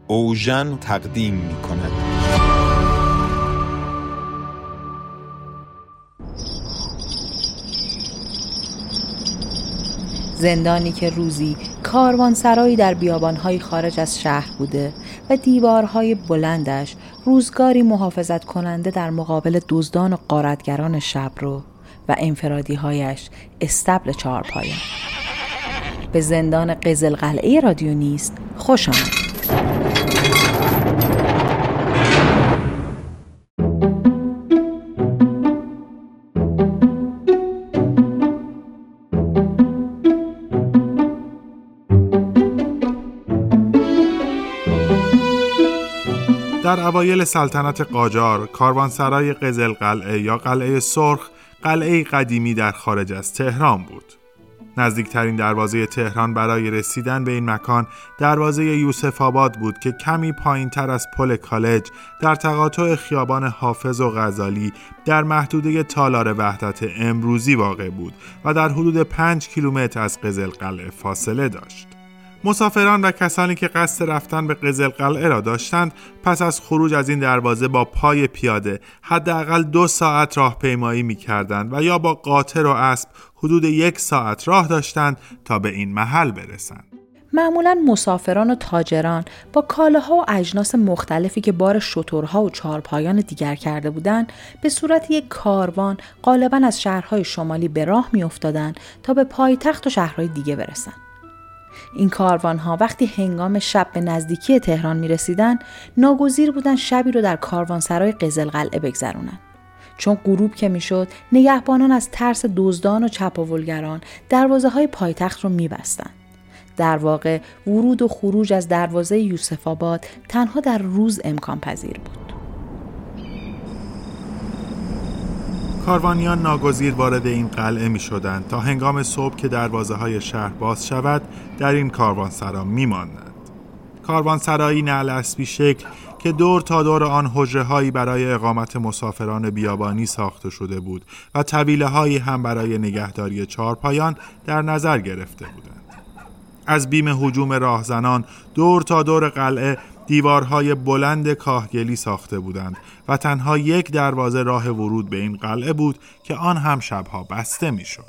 اوژن تقدیم می‌کند. زندانی که روزی کاروانسرایی در بیابان‌های خارج از شهر بوده و دیوارهای بلندش روزگاری محافظت کننده در مقابل دزدان و غارتگران شبرو و انفرادی‌هایش استبل چهارپایان. به زندان قزلقلعه رادیونیست خوش آمدید. در اوایل سلطنت قاجار، کاروانسرای قزلقلعه یا قلعه سرخ قلعه قدیمی در خارج از تهران بود. نزدیکترین دروازه تهران برای رسیدن به این مکان دروازه یوسف آباد بود که کمی پایین تر از پل کالج در تقاطع خیابان حافظ و غزالی در محدوده تالار وحدت امروزی واقع بود و در حدود 5 کیلومتر از قزلقلعه فاصله داشت. مسافران و کسانی که قصد رفتن به قزلقلعه را داشتند پس از خروج از این دروازه با پای پیاده حداقل 2 ساعت راهپیمایی می‌کردند و یا با قاطر و اسب حدود 1 ساعت راه داشتند تا به این محل برسند. معمولاً مسافران و تاجران با کالاها و اجناس مختلفی که بار شترها و چهارپایان دیگر کرده بودند به صورت یک کاروان غالباً از شهرهای شمالی به راه می‌افتادند تا به پایتخت و شهرهای دیگه برسند. این کاروان‌ها وقتی هنگام شب به نزدیکی تهران می‌رسیدند، ناگزیر بودند شبی رو در کاروانسرای قزلقلعه بگذرونند. چون غروب که میشد، نگهبانان از ترس دزدان و چپاولگران دروازه‌های پایتخت رو می‌بستند. در واقع ورود و خروج از دروازه یوسف آباد تنها در روز امکان پذیر بود. کاروانیان ناگزیر وارد این قلعه می شدند تا هنگام صبح که دروازه های شهر باز شود در این کاروانسرا می ماندند. کاروانسرایی نعل اسبی شکل که دور تا دور آن حجره هایی برای اقامت مسافران بیابانی ساخته شده بود و طویله هایی هم برای نگهداری چهارپایان در نظر گرفته بودند. از بیم هجوم راهزنان دور تا دور قلعه دیوارهای بلند کاهگلی ساخته بودند و تنها یک دروازه راه ورود به این قلعه بود که آن هم شبها بسته می شد.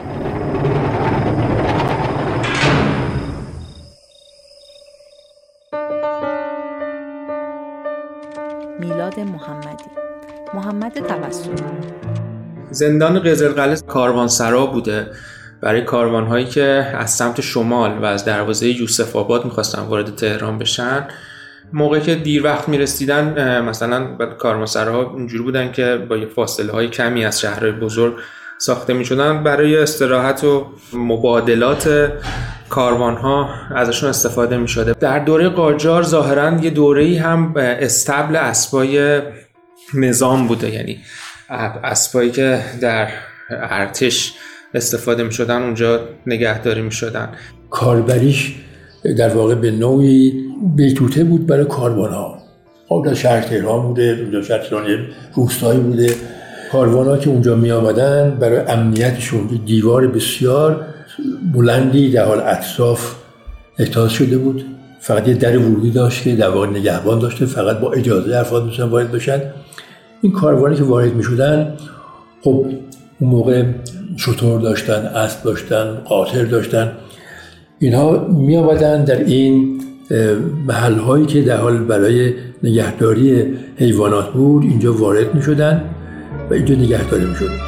میلاد محمدی، محمد توسلی. زندان قزلقلعه کاروانسرا بوده برای کاروان‌هایی که از سمت شمال و از دروازه یوسف آباد می‌خواستن وارد تهران بشن. موقعی که دیر وقت می‌رسیدن مثلا کاروانسراها اینجوری بودن که با فاصله‌های کمی از شهرهای بزرگ ساخته می‌شدن برای استراحت و مبادلات کاروان‌ها ازشون استفاده می‌شده. در دوره قاجار ظاهراً یه دوره‌ای هم استبل اسبای نظام بوده، یعنی اسبایی که در ارتش استفاده می شدن اونجا نگهداری می شدن. کاربریش در واقع به نوعی بیتوته بود برای کاروان ها. اونجا شهر تهران بوده، اونجا شهر تهران روستایی بوده. کاروان ها که اونجا می آمدن برای امنیتشون دیوار بسیار بلندی در حال اطراف احتاط شده بود. فقط یه در ورودی داشت که در واقع نگهبان داشته، فقط با اجازه افراد میتونن وارد بشن. این کاروانی که وارد می شدن خب اون موقع شتر داشتن، اسب داشتن، قاطر داشتن. اینها می آمدن در این محل هایی که در حال برای نگهداری حیوانات بود اینجا وارد می شدن و اینجا نگهداری می شدن.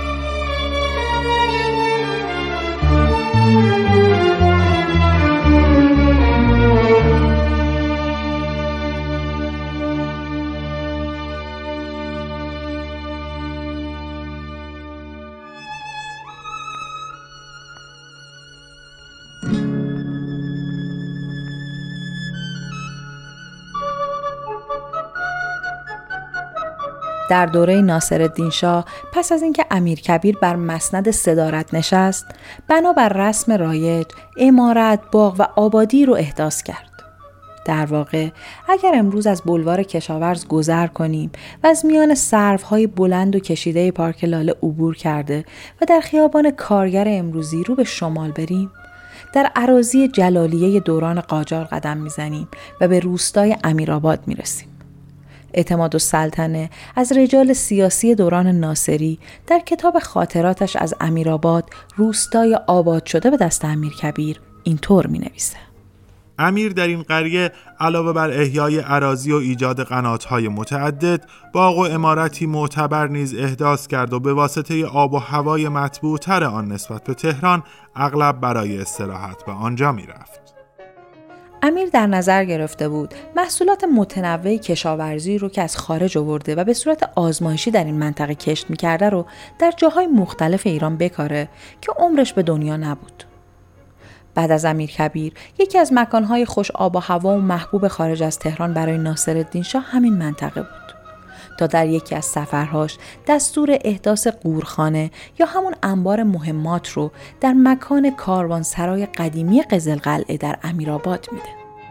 در دوره ناصرالدین شاه پس از اینکه امیرکبیر بر مسند صدارت نشست، بنابر رسم رایج عمارت، باغ و آبادی رو احداث کرد. در واقع اگر امروز از بولوار کشاورز گذر کنیم و از میان سروهای بلند و کشیده پارک لاله عبور کرده و در خیابان کارگر امروزی رو به شمال بریم، در اراضی جلالیه دوران قاجار قدم میزنیم و به روستای امیرآباد میرسیم. اعتمادالسلطنه از رجال سیاسی دوران ناصری در کتاب خاطراتش از امیرآباد، روستای آباد شده به دست امیرکبیر، اینطور می‌نویسه: امیر در این قریه علاوه بر احیای اراضی و ایجاد قنات‌های متعدد، باغ و عمارتی معتبر نیز احداث کرد و به واسطه آب و هوای مطبوع‌تر آن نسبت به تهران اغلب برای استراحت به آنجا می‌رفت. امیر در نظر گرفته بود محصولات متنوع کشاورزی رو که از خارج آورده و به صورت آزمایشی در این منطقه کشت می‌کرده رو در جاهای مختلف ایران بکاره که عمرش به دنیا نبود. بعد از امیرکبیر، یکی از مکانهای خوش آب و هوا و محبوب خارج از تهران برای ناصرالدین شاه همین منطقه بود. تا در یکی از سفرهاش دستور احداث قورخانه یا همون انبار مهمات رو در مکان کاروانسرای قدیمی قزلقلعه در امیرآباد میده.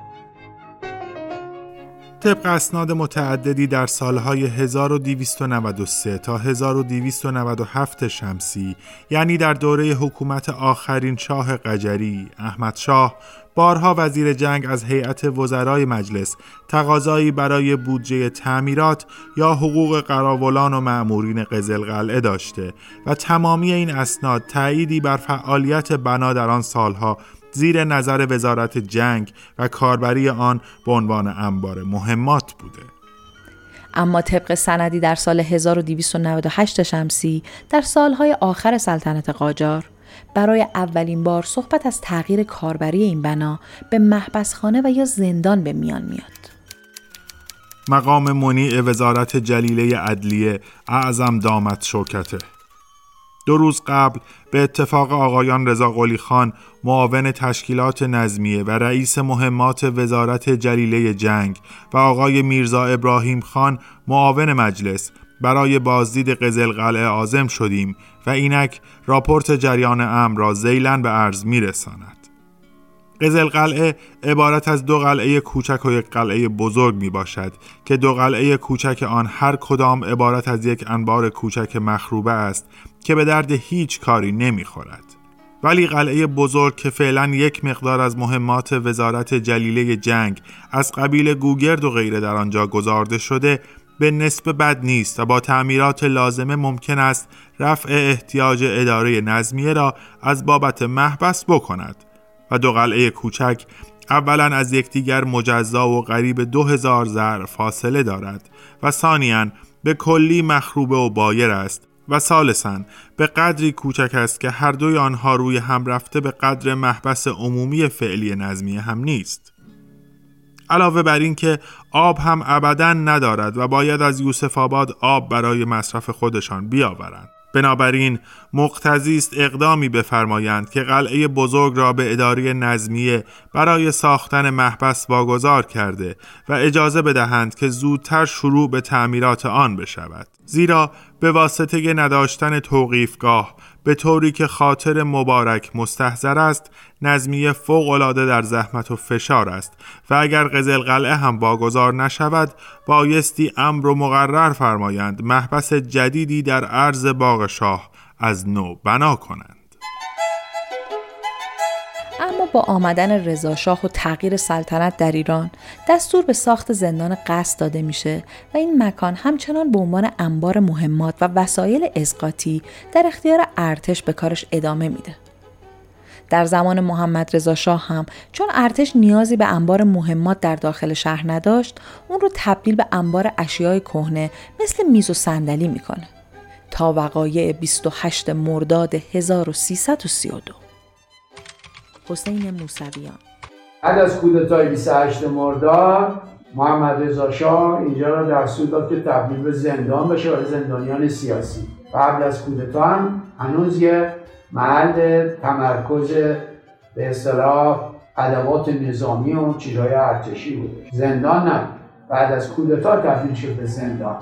طبق اسناد متعددی در سالهای 1293 تا 1297 شمسی، یعنی در دوره حکومت آخرین شاه قجری، احمد شاه، بارها وزیر جنگ از هیئت وزرای مجلس تقاضایی برای بودجه تعمیرات یا حقوق قراولان و مأمورین قزلقلعه داشته و تمامی این اسناد تأییدی بر فعالیت بنا در آن سالها زیر نظر وزارت جنگ و کاربری آن به عنوان انبار مهمات بوده. اما طبق سندی در سال 1298 شمسی، در سالهای آخر سلطنت قاجار، برای اولین بار صحبت از تغییر کاربری این بنا به محبسخانه و یا زندان به میان میاد. مقام منیع وزارت جلیله عدلیه اعظم دامت شوکته. 2 روز قبل به اتفاق آقایان رضا قلی خان معاون تشکیلات نظمیه و رئیس مهمات وزارت جلیله جنگ و آقای میرزا ابراهیم خان معاون مجلس برای بازدید قزلقلعه عازم شدیم و اینک راپورت جریان امر را ذیلاً به عرض میرساند. قزلقلعه عبارت از 2 قلعه کوچک و 1 قلعه بزرگ می باشد که 2 قلعه کوچک آن هر کدام عبارت از 1 انبار کوچک مخروبه است که به درد هیچ کاری نمی خورد. ولی قلعه بزرگ که فعلا 1 مقدار از مهمات وزارت جلیله جنگ از قبیل گوگرد و غیره در آنجا گذارده شده به نسبت بد نیست و با تعمیرات لازمه ممکن است رفع احتیاج اداره نظمیه را از بابت محبس بکند و 2 قلعه کوچک اولا از یکدیگر مجزا و قریب 2000 ذرع فاصله دارد و ثانیاً به کلی مخروبه و بایر است و ثالثاً به قدری کوچک است که هر دوی آنها روی هم رفته به قدر محبس عمومی فعلی نظمیه هم نیست. علاوه بر این که آب هم ابداً ندارد و باید از یوسف آباد آب برای مصرف خودشان بیاورند. بنابراین مقتضی است اقدامی بفرمایند که قلعه بزرگ را به اداره نظمیه برای ساختن محبس واگذار کرده و اجازه بدهند که زودتر شروع به تعمیرات آن بشود، زیرا به واسطه نداشتن توقیفگاه به طوری که خاطر مبارک مستحضر است، نظمیه فوق‌العاده در زحمت و فشار است و اگر قزلقلعه هم واگذار نشود بایستی امر و مقرر فرمایند محبس جدیدی در عرض باغ شاه از نو بنا کنند. اما با آمدن رضا شاه و تغییر سلطنت در ایران، دستور به ساخت زندان قصر داده میشه و این مکان همچنان به عنوان انبار مهمات و وسایل اسقاطی در اختیار ارتش به کارش ادامه میده. در زمان محمد رضا شاه هم چون ارتش نیازی به انبار مهمات در داخل شهر نداشت، اون رو تبدیل به انبار اشیای کهنه مثل میز و صندلی میکنه تا وقایع 28 مرداد 1332. حسین موسویان. بعد از کودتای 28 مرداد محمد رضا شاه اینجا را دستور داد که تبدیل به زندان بشه برای زندانیان سیاسی. قبل از کودتا هم هنوز یه محل تمرکز به اصطلاح ادوات نظامی و چیزهای ارتشی بود. زندان نه. بعد از کودتا تبدیل شد به زندان.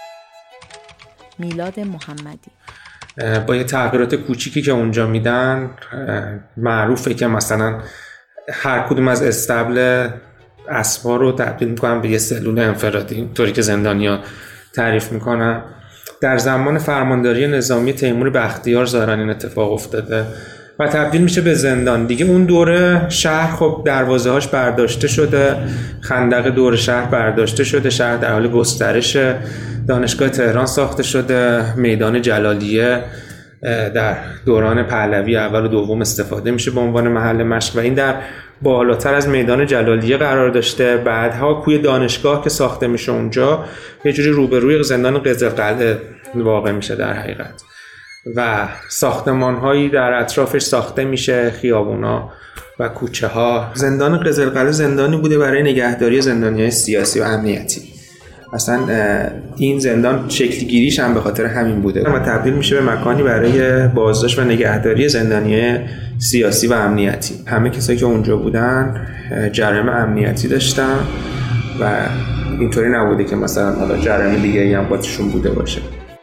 میلاد محمدی. با یه تغییرات کوچیکی که اونجا میدن، معروفه که مثلا هر کدوم از استبل اسبا رو تبدیل میکنن به یه سلول انفرادی، طوری که زندانیان تعریف میکنن. در زمان فرمانداری نظامی تیمور بختیار ظاهرا این اتفاق افتاده و تبدیل میشه به زندان دیگه. اون دوره شهر خب دروازه‌هاش برداشته شده، خندق دور شهر برداشته شده، شهر در حال گسترش، دانشگاه تهران ساخته شده، میدان جلالیه در دوران پهلوی اول و دوم استفاده میشه به عنوان محل مشق و این در بالاتر از میدان جلالیه قرار داشته. بعدها کوی دانشگاه که ساخته میشه اونجا یه جوری روبروی زندان قزلقلعه واقع میشه در حقیقت و ساختمان‌هایی در اطرافش ساخته میشه، خیابونا و کوچه ها. زندان قزلقلعه زندانی بوده برای نگهداری زندانیان سیاسی و امنیتی. اصلا این زندان شکل گیریش هم به خاطر همین بوده و تبدیل میشه به مکانی برای بازداشت و نگهداری زندانیان سیاسی و امنیتی. همه کسایی که اونجا بودن جرایم امنیتی داشتن و اینطوری نبوده که مثلا حالا جرایم دیگه‌ای هم باتشون بوده باشه.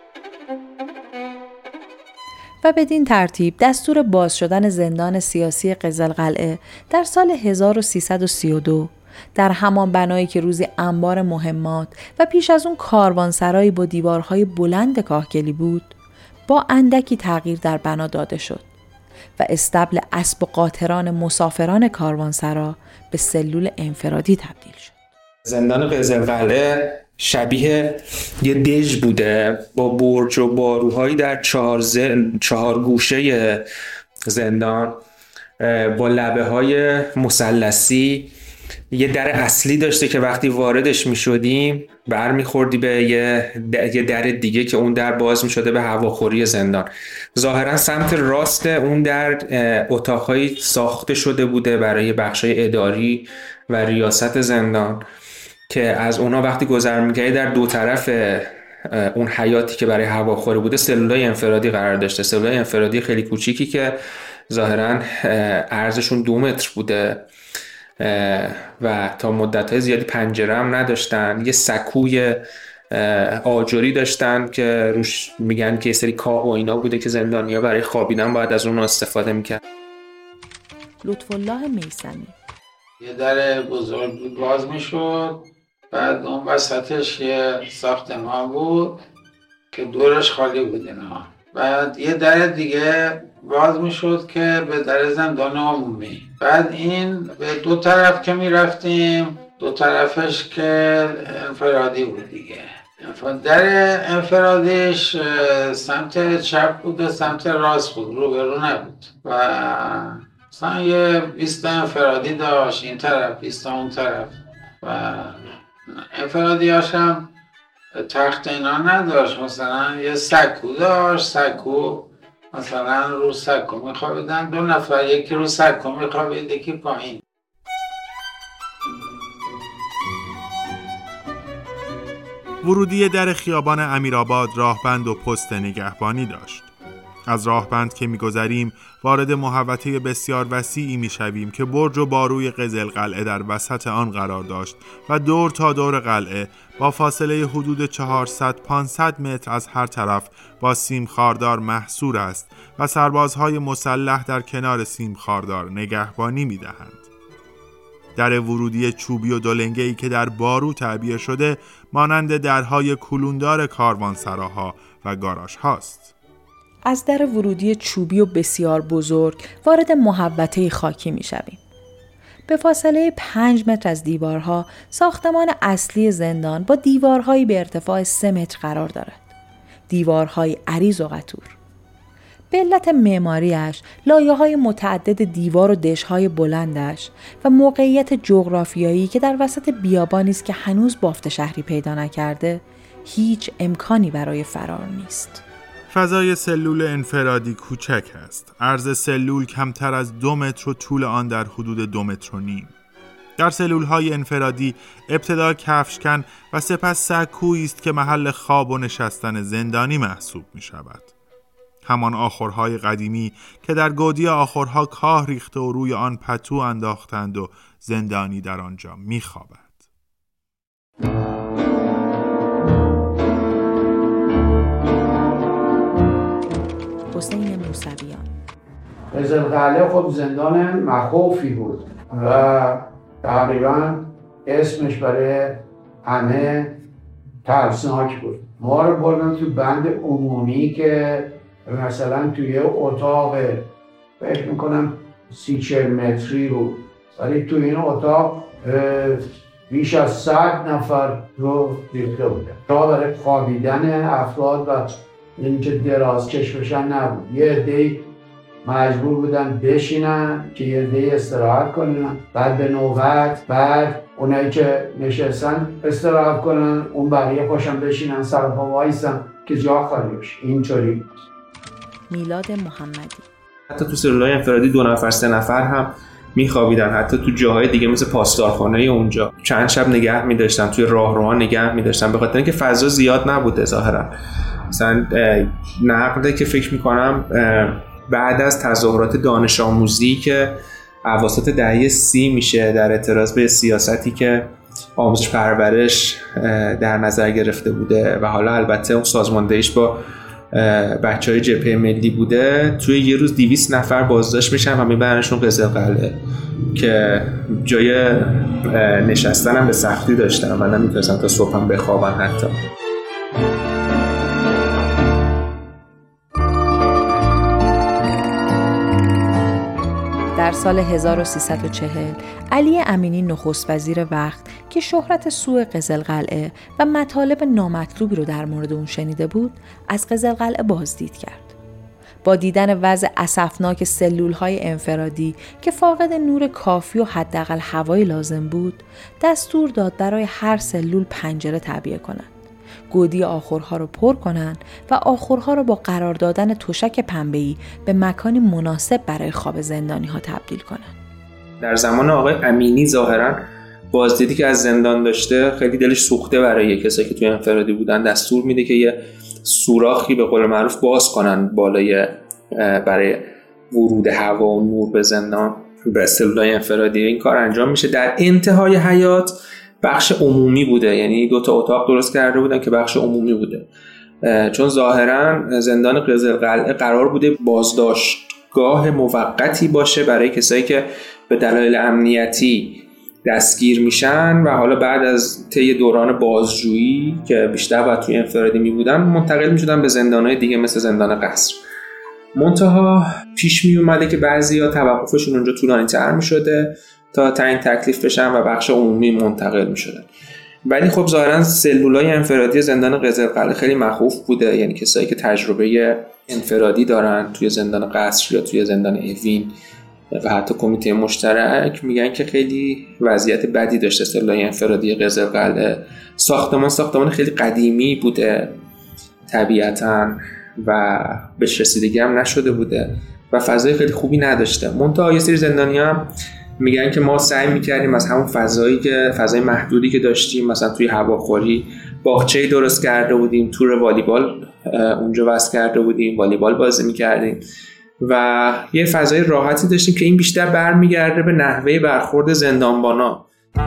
و بدین ترتیب دستور باز شدن زندان سیاسی قزلقلعه در سال 1332 در همان بنایی که روزی انبار مهمات و پیش از اون کاروانسرایی با دیوارهای بلند کاهگلی بود، با اندکی تغییر در بنا داده شد و استبل اسب و قاطران مسافران کاروانسرا به سلول انفرادی تبدیل شد. زندان قزلقلعه شبیه یه دژ بوده با برج و باروهایی در چهار گوشه زندان، با لبه های مثلثی. یه در اصلی داشته که وقتی واردش می شدیم برمیخوردی به یه در دیگه که اون در باز می شده به هواخوری زندان. ظاهرا سمت راست اون در اتاقهایی ساخته شده بوده برای بخشای اداری و ریاست زندان که از اونا وقتی گذر می‌کردی در دو طرف اون حیاتی که برای هواخوری بوده سلولای انفرادی قرار داشته. سلولای انفرادی خیلی کوچیکی که ظاهراً عرضشون 2 متر بوده و تا مدت‌های زیادی پنجره هم نداشتن. یه سکوی آجری داشتن که روش میگن که یه سری کاه و اینا بوده که زندانی‌ها برای خوابیدن باید از اون استفاده می‌کردن. لطف‌الله میثمی: یه در بزرگ باز میشد، بعد اون وسطش یه ساختمان بود که دورش خالی بود اینا. بعد یه در دیگه باز میشد که به در زندان عمومی. بعد این به 2 طرف که میرفتیم 2 طرفش که انفرادی بود دیگه. در انفرادیش سمت چپ بود و سمت راست بود، روبرو نبود و مثلا یه 20 انفرادی داشت این طرف 20 اون طرف و انفرادیاش هم تخت اینا نداشت. مثلا یه سکو داشت، سکو مثلا رو سکو میخوابیدن 2 نفر، یکی رو سکو میخوابید یکی پایین. ورودی در خیابان امیرآباد راهبند و پست نگهبانی داشت. از راهبند که می‌گذریم وارد محوطه بسیار وسیعی می‌شویم که برج و باروی قزلقلعه در وسط آن قرار داشت و دور تا دور قلعه با فاصله حدود 400-500 متر از هر طرف با سیم خاردار محصور است و سربازهای مسلح در کنار سیم خاردار نگهبانی می‌دهند. در ورودی چوبی و دولنگه‌ای که در بارو تعبیه شده مانند درهای کلوندار کاروانسراها و گاراژ هاست. از در ورودی چوبی و بسیار بزرگ وارد محوطه خاکی می شویم. به فاصله 5 متر از دیوارها ساختمان اصلی زندان با دیوارهایی به ارتفاع 3 متر قرار دارد. دیوارهای عریض و قطور. به علت معماریش، لایه‌های متعدد دیوار و دش‌های بلندش و موقعیت جغرافیایی که در وسط بیابانی است که هنوز بافت شهری پیدا نکرده، هیچ امکانی برای فرار نیست. فضای سلول انفرادی کوچک است. عرض سلول کمتر از 2 متر و طول آن در حدود 2 متر و نیم. در سلول‌های انفرادی ابتدا کفشکن و سپس سکویی است که محل خواب و نشستن زندانی محسوب می شود. همان آخرهای قدیمی که در گودی آخرها کاه ریخته و روی آن پتو انداختند و زندانی در آنجا می خوابد. حسین موسویان: قزلقلعه خب زندان مخوفی بود و تقریبا اسمش برای همه ترسناک بود. ما رو بردن تو بند عمومی که مثلا توی اتاق فکر میکنم 30-40 متری بود، ولی تو این اتاق بیش از 100 نفر رو ریخته بودن. راه برای خوابیدن افراد و اینکه دراز کش بشن نبود. یه عده‌ای مجبور بودن بشینن که یه عده‌ای استراحت کنن، بعد به نوبت، بعد اونایی که نشستن استراحت کنن، اون بقیه پاشن بشینن سر پا وایسن که جا خالی بشه. اینطوری بود. میلاد محمدی. حتی تو سلولای انفرادی 2 نفر 3 نفر هم میخوابیدن، حتی تو جاهای دیگه مثل پاسدارخانه اونجا چند شب نگه می‌داشتن، توی راهروها نگه می‌داشتن، به خاطر اینکه فضا زیاد نبوده ظاهرا. مثلا نقده که فکر می‌کنم بعد از تظاهرات دانش آموزی که اواسط دهه 30 میشه در اعتراض به سیاستی که آموزش پرورش در نظر گرفته بوده و حالا البته اون سازماندهیش با بچهای جبهه ملی بوده، توی یه روز 200 نفر بازداشت میشن و میبرنشون قزلقلعه که جای نشستن هم به سختی داشتن و نمیتونستن تا صبح هم بخوابن حتی. در سال 1340 علی امینی نخست وزیر وقت که شهرت سوء قزلقلعه و مطالب نامطلوبی رو در مورد اون شنیده بود، از قزلقلعه بازدید کرد. با دیدن وضع اسفناک سلول‌های انفرادی که فاقد نور کافی و حداقل هوای لازم بود، دستور داد برای هر سلول پنجره تعبیه کنند. گودی آخرها رو پر کنن و آخرها رو با قرار دادن تشک پنبه‌ای به مکانی مناسب برای خواب زندانی‌ها تبدیل کنن. در زمان آقای امینی ظاهراً بازدیدی که از زندان داشته خیلی دلش سوخته برای کسایی که توی انفرادی بودن، دستور میده که یه سوراخی به قول معروف باز کنن بالای برای ورود هوا و نور به زندان به سلولای انفرادی. این کار انجام میشه. در انتهای حیات بخش عمومی بوده، یعنی 2 تا اتاق درست کرده بودن که بخش عمومی بوده، چون ظاهراً زندان قزلقلعه قرار بوده بازداشتگاه موقتی باشه برای کسایی که به دلایل امنیتی دستگیر میشن و حالا بعد از طی دوران بازجویی که بیشتر باید توی انفرادی میبودن منتقل میشدن به زندانهای دیگه مثل زندان قصر. منتها پیش می اومده که بعضیا توقفشون اونجا طولانی تر میشده تا تعیین تکلیف بشن و بخش عمومی منتقل میشدن. ولی خب ظاهرا سلولای انفرادی زندان قزلقلعه خیلی مخوف بوده، یعنی کسایی که تجربه انفرادی دارن توی زندان قصر یا توی زندان اوین و حتی کمیته مشترک میگن که خیلی وضعیت بدی داشته سلولای انفرادی قزلقلعه. ساختمان خیلی قدیمی بوده طبیعتاً و بهش رسیدگی هم نشده بوده و فضای خیلی خوبی نداشته. منتها یه سری زندانی‌ها هم میگن که ما سعی میکردیم از همون فضای محدودی که داشتیم، مثلا توی هواخوری باغچه‌ای درست کرده بودیم، تور والیبال اونجا وصل کرده بودیم، والیبال بازی میکردیم و یه فضای راحتی داشتیم که این بیشتر برمیگرده به نحوه برخورد زندانبانا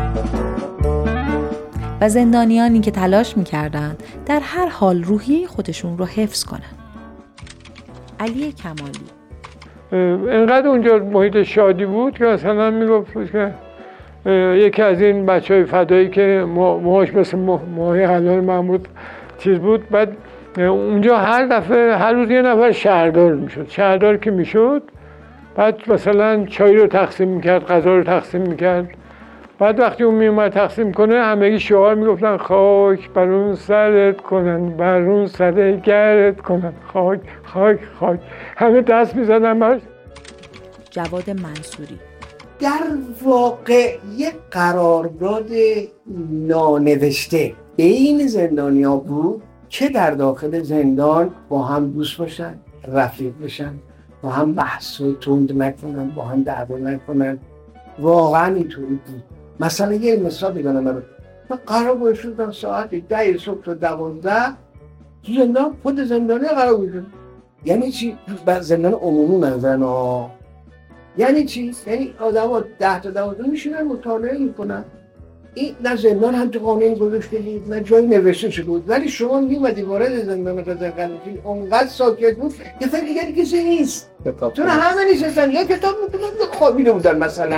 و زندانیانی که تلاش میکردند در هر حال روحیه خودشون رو حفظ کنن. علی کمالی. اینقدر اونجا محیط شادی بود که مثلا میگفت که یکی از این بچهای فدایی که موهاش مثل موهای حلال محمود چیز بود، بعد اونجا هر دفعه هر روز یه نفر شهردار میشد. شهردار که میشد بعد مثلا چای رو تقسیم میکرد، غذا رو تقسیم میکرد. بعد وقتی اون میومد تقسیم کنه همگی شعار میگفتن خاک بر اون سرت کنن، بر اون سر گرت کنن، خاک خاک خاک. همه دست میزدن براش. جواد منصوری. در واقع یک قرارداد نانوشته بین زندانیا بود که در داخل زندان با هم دوست باشن، رفیق بشن، با هم بحث و تند نکنن، با هم دعوا نکنن. واقعا اینطوری بود. مثلا یه مثال بگم، من قرار گذاشتم ساعت 10 صبح تا 12 تو زندان، خود زندانی قرار گذاشتم. یعنی چی؟ زندان عمومی منظرنا. یعنی چی؟ یعنی آدم‌ها 10 تا 12 میشینن مطالعه میکنن. این نه زندان هم تو قانون گذاشته بود نه جایی نوشته شده بود، ولی شما میومدی وارد زندان قزلقلعه اونقدر ساکت بود که فکر دیگه کسی نیست، چون همه نشستن یا کتاب می‌خوندن یا خوابیده بودن. مثلا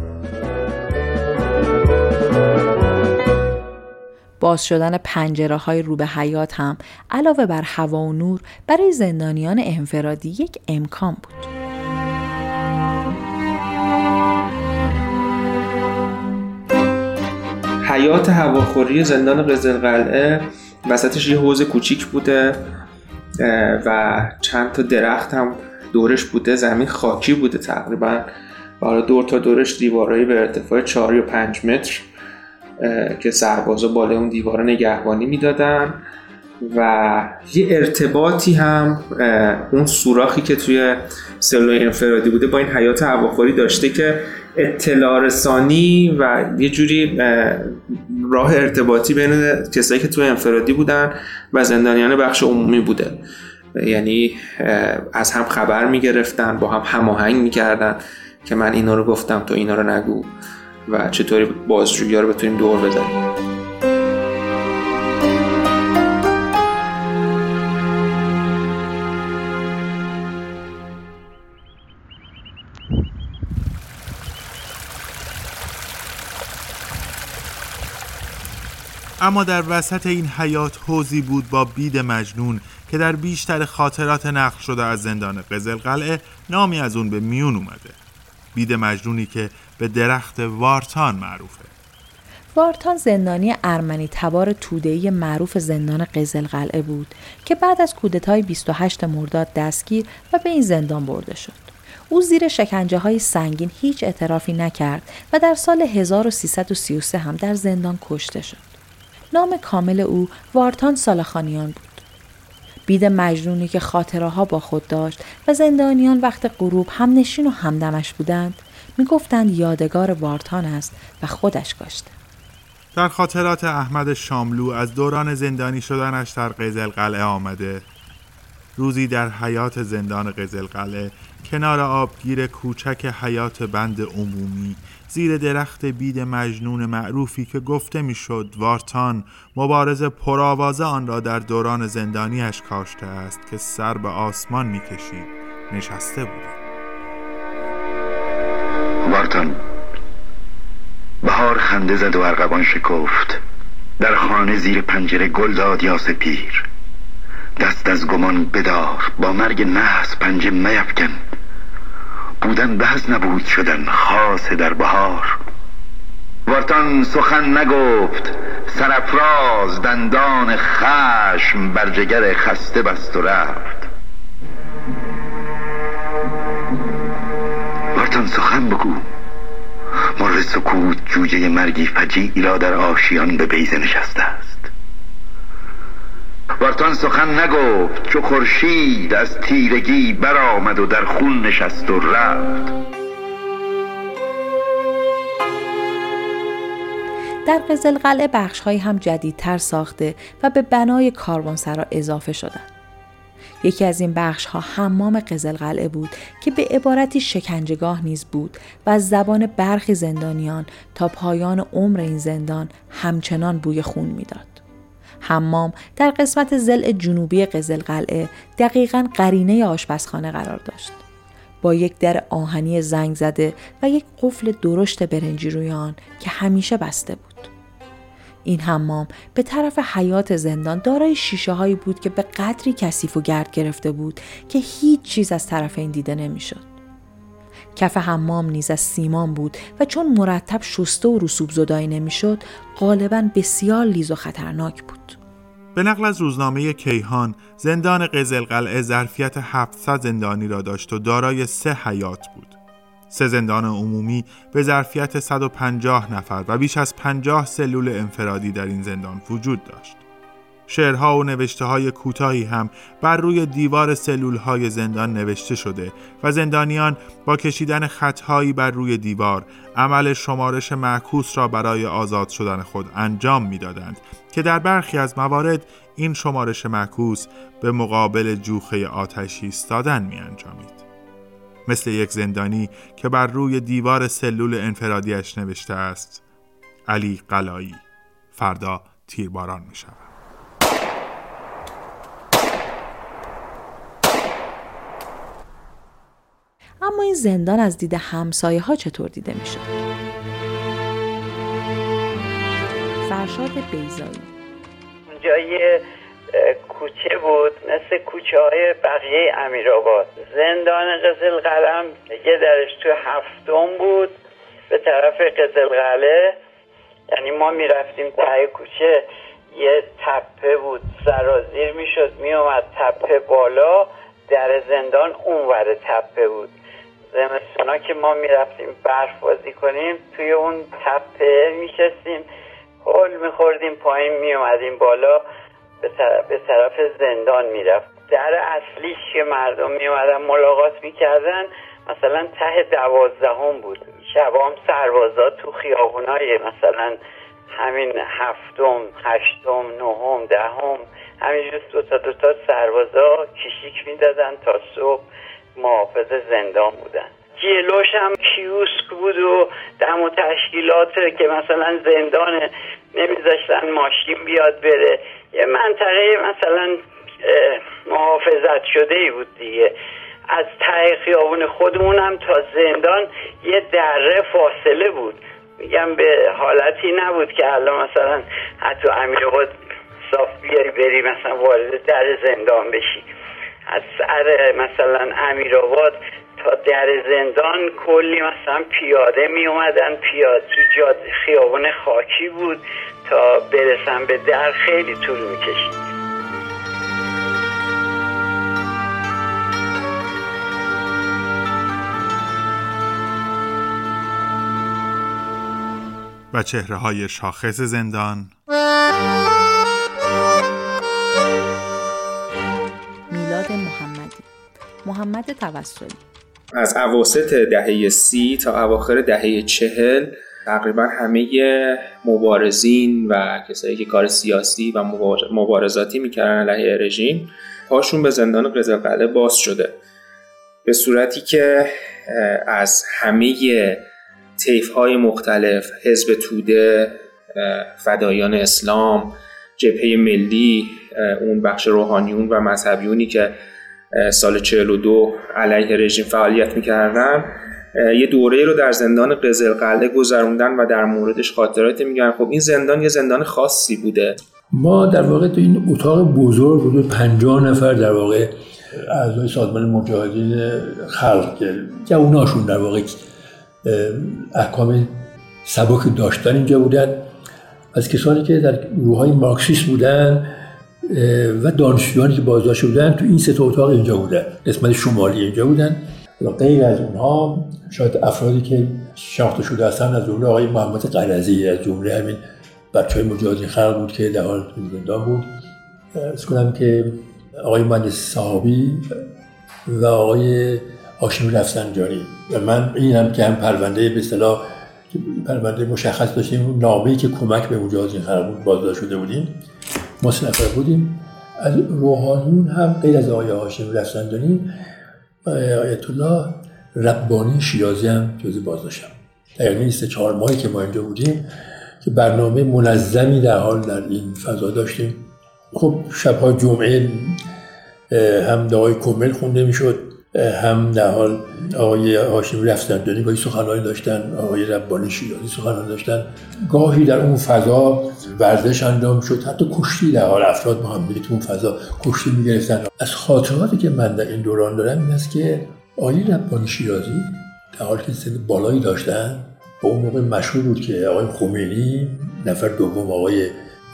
باز شدن پنجره‌های رو به حیاط هم علاوه بر هوا و نور برای زندانیان انفرادی یک امکان بود. حیات هواخوری زندان قزلقلعه وسطش یه حوض کوچیک بوده و چند تا درخت هم دورش بوده، زمین خاکی بوده تقریبا، و دور تا دورش دیوارایی به ارتفاع 4 یا 5 متر که سربازا بالای اون دیوارا نگهبانی میدادن و یه ارتباطی هم اون سوراخی که توی سلول انفرادی بوده با این حیات هواخوری داشته که اطلاع رسانی و یه جوری راه ارتباطی بین کسایی که توی انفرادی بودن و زندانیان بخش عمومی بوده. یعنی از هم خبر میگرفتن، با هم هماهنگ میکردن که من اینا رو گفتم تو اینا رو نگو و چطوری بازجویی رو بتونیم دور بزنیم. اما در وسط این حیات حوضی بود با بید مجنون که در بیشتر خاطرات نقل شده از زندان قزلقلعه نامی از اون به میون اومده. بید مجنونی که به درخت وارتان معروفه. وارتان زندانی ارمنی تبار توده‌ای معروف زندان قزلقلعه بود که بعد از کودتای 28 مرداد دستگیر و به این زندان برده شد. او زیر شکنجه‌های سنگین هیچ اعترافی نکرد و در سال 1333 هم در زندان کشته شد. نام کامل او وارتان سالخانیان بود. بید مجنونی که خاطره‌ها با خود داشت و زندانیان وقت غروب همنشین و همدمش بودند، می‌گفتند یادگار وارتان است و خودش کشته. در خاطرات احمد شاملو از دوران زندانی شدنش در قزلقلعه آمده: روزی در حیات زندان قزلقلعه کنار آبگیر کوچک حیات بند عمومی زیر درخت بید مجنون معروفی که گفته میشد وارتان مبارز پرآوازه آن را در دوران زندانیش کاشته است که سر به آسمان میکشید نشسته بود. وارتان بهار خنده زد و ارغوان شکفت، در خانه زیر پنجره گل داد یاس پیر. دست از گمان بدار، با مرگ نحس پنجه میفکن. بودن بحث نبود شدن خاص در بهار. وارتان سخن نگفت، سرافراز دندان خشم بر جگر خسته بست و رفت. وارتان سخن بگو. مر سکوت جوجه مرگی فجیعی را در آشیان به بیضه نشسته است. وارتان سخن نگفت چو خورشید از تیرگی برآمد و در خون نشست و رفت. در قزلقلعه بخش‌هایی هم جدیدتر ساخته و به بنای کاروانسرا اضافه شدند. یکی از این بخش‌ها حمام قزلقلعه بود که به عبارتی شکنجهگاه نیز بود و از زبان برخی زندانیان تا پایان عمر این زندان همچنان بوی خون می‌داد. حمام در قسمت ضلع جنوبی قزلقلعه دقیقاً قرینه آشپزخانه قرار داشت، با یک در آهنی زنگ زده و یک قفل درشت برنجی روی آن که همیشه بسته بود. این حمام به طرف حیاط زندان دارای شیشه‌هایی بود که به قدری کثیف و گرد گرفته بود که هیچ چیز از طرف این دیده نمی‌شد. کف حمام نیز از سیمان بود و چون مرتب شسته و رسوب زدایی نمی‌شد، غالباً بسیار لیز و خطرناک بود. به نقل از روزنامه کیهان، زندان قزلقلعه ظرفیت 700 زندانی را داشت و دارای 3 حیاط بود. 3 زندان عمومی به ظرفیت 150 نفر و بیش از 50 سلول انفرادی در این زندان وجود داشت. شعرها و نوشته‌های کوتاهی هم بر روی دیوار سلول‌های زندان نوشته شده و زندانیان با کشیدن خطهایی بر روی دیوار عمل شمارش معکوس را برای آزاد شدن خود انجام می‌دادند که در برخی از موارد این شمارش معکوس به مقابل جوخه آتشی ایستادن می‌انجامید. مثل یک زندانی که بر روی دیوار سلول انفرادیش نوشته است: علی قلایی، فردا تیرباران می‌شود. اما این زندان از دید همسایه ها چطور دیده می شد؟ فرشاد بیضایی: اونجا یه کوچه بود مثل کوچه های بقیه امیرآباد. زندان قزلقلعه یه درش تو 7م بود به طرف قزلقلعه یعنی ما میرفتیم ته کوچه، یه تپه بود، سرازیر میشد، میومد تپه بالا، در زندان اونور تپه بود. زمستونا که ما میرفتیم برف بازی کنیم توی اون تپه میشستیم، هول میخوردیم، پایین میومدیم بالا، به طرف زندان میرفت. در اصلیش که مردم میومدن ملاقات میکردن مثلا ته 12 بود. شبام سربازا تو خیابونای مثلا همین 7م، 8م، 9م، 10م همینجور دو تا سربازا کشیک میدادن تا صبح، محافظ زندان بودن. جلوش هم کیوسک بود و دم و تشکیلات که مثلا زندان نمیذاشتن ماشین بیاد بره. یه منطقه مثلا محافظت شده ای بود دیگه. از ته خیابون خودمون هم تا زندان یه دره فاصله بود. میگم به حالتی نبود که الان مثلا حتی امیرآباد صاف بیاری بری مثلا وارد در زندان بشی. از سر مثلا امیرآباد تا در زندان کلی مثلا پیاده می اومدن، پیاده تو جاده خیابون خاکی بود تا برسن به در، خیلی طول میکشید. و چهره‌های شاخص زندان. میلاد محمدی، محمد توسلی. از اواسط دهه 30 تا اواخر دهه 40 تقریبا همه مبارزین و کسایی که کار سیاسی و مبارزاتی میکردن علیه رژیم پاشون به زندان قزلقلعه باز شده، به صورتی که از همه طیف‌های مختلف، حزب توده، فدایان اسلام، جبهه ملی، اون بخش روحانیون و مذهبیونی که سال 42 علیه رژیم فعالیت میکردن، یه دوره رو در زندان قزلقلعه گذروندن و در موردش خاطراتی میگن. خب این زندان یه زندان خاصی بوده. ما در واقع تو این اتاق بزرگ حدود 50 نفر در واقع اعضای سازمان مجاهدین خلق که جواناشون در واقع احکام سبک داشتن اینجا بودن، از کسانی که در گروه‌های مارکسیست بودن و دانشجویانی که بازداشت بودن تو این سه تا اتاق اینجا بودن، قسمت شمالی اینجا بودن. و غیر از اونها شاید افرادی که شناخته شده هستن از جمله آقای محمد قرضی، از جمله همین بچهای مجاهدین خلق بود که در حال زندان بود. از کنم که آقای مهندس صحابی و آقای هاشمی رفسنجانی و من این هم که هم پرونده به اصطلاح پرونده مشخص داشتیم، نامه‌ای که کمک به مجاهدین خلق بود بازداشت شده بودیم، ما 3 نفر بودیم. از روحانیون هم غیر از آقای هاشمی رفسنجانی آیت الله ربانی شیرازی هم جزو بازداشتم. در این 3-4 ماهی که ما اینجا بودیم که برنامه منظمی در حال در این فضا داشتیم. خب شب‌های جمعه هم دعای کمل خونده میشد، هم در حال آقای هاشمی رفسنجانی گاهی سخنرانی داشتن، آقای ربانی شیرازی سخنرانی داشتن، گاهی در اون فضا ورزش انجام شد، حتی کشتی در حال افراد با هم تو اون فضا کشتی می‌گرفتن. از خاطراتی که من در این دوران دارم این است که آقای ربانی شیرازی در حالی که سن بالایی داشتن، با اون موقع مشهور بود که آقای خمینی نفر دوم، آقای